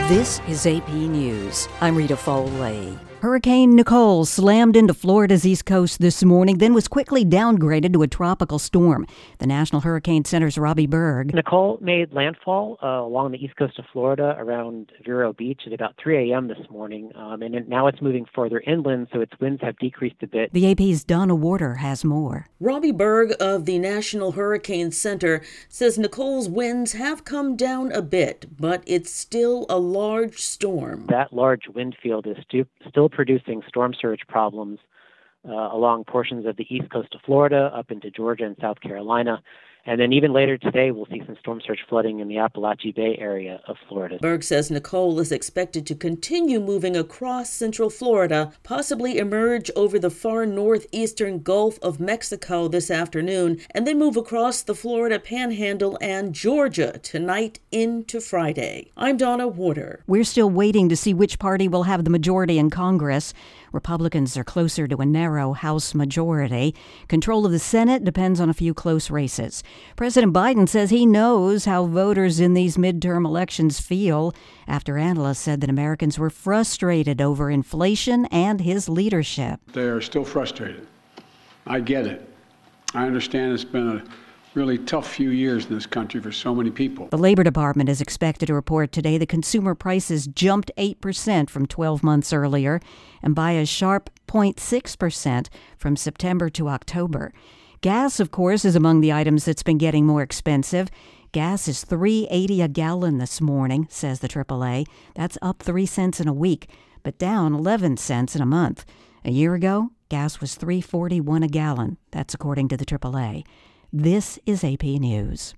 This is AP News. I'm Rita Foley. Hurricane Nicole slammed into Florida's east coast this morning, then was quickly downgraded to a tropical storm. The National Hurricane Center's Robbie Berg. Nicole made landfall along the east coast of Florida around Vero Beach at about 3 a.m. this morning, and now it's moving further inland, so its winds have decreased a bit. The AP's Donna Warder has more. Robbie Berg of the National Hurricane Center says Nicole's winds have come down a bit, but it's still a large storm. That large wind field is still producing storm surge problems along portions of the east coast of Florida, up into Georgia and South Carolina. And then even later today, we'll see some storm surge flooding in the Appalachia Bay area of Florida. Berg says Nicole is expected to continue moving across central Florida, possibly emerge over the far northeastern Gulf of Mexico this afternoon, and then move across the Florida Panhandle and Georgia tonight into Friday. I'm Donna Warder. We're still waiting to see which party will have the majority in Congress. Republicans are closer to a narrow House majority. Control of the Senate depends on a few close races. President Biden says he knows how voters in these midterm elections feel after analysts said that Americans were frustrated over inflation and his leadership. They are still frustrated. I get it. I understand it's been a really tough few years in this country for so many people. The Labor Department is expected to report today that consumer prices jumped 8% from 12 months earlier and by a sharp 0.6% from September to October. Gas, of course, is among the items that's been getting more expensive. Gas is $3.80 a gallon this morning, says the AAA. That's up 3 cents in a week, but down 11 cents in a month. A year ago, gas was $3.41 a gallon. That's according to the AAA. This is AP News.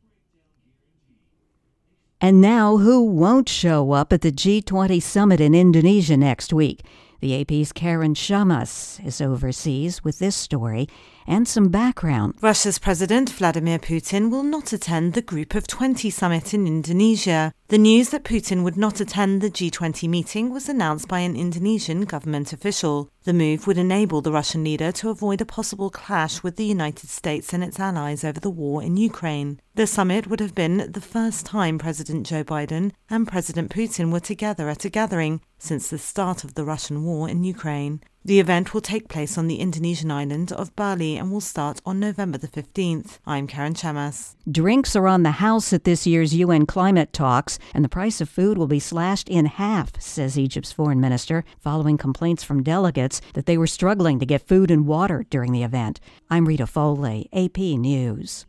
And now, who won't show up at the G20 summit in Indonesia next week? The AP's Karen Shamas is overseas with this story and some background. Russia's President Vladimir Putin will not attend the Group of 20 summit in Indonesia. The news that Putin would not attend the G20 meeting was announced by an Indonesian government official. The move would enable the Russian leader to avoid a possible clash with the United States and its allies over the war in Ukraine. The summit would have been the first time President Joe Biden and President Putin were together at a gathering since the start of the Russian war in Ukraine. The event will take place on the Indonesian island of Bali and will start on November the 15th. I'm Karen Chamas. Drinks are on the house at this year's UN climate talks, and the price of food will be slashed in half, says Egypt's foreign minister, following complaints from delegates that they were struggling to get food and water during the event. I'm Rita Foley, AP News.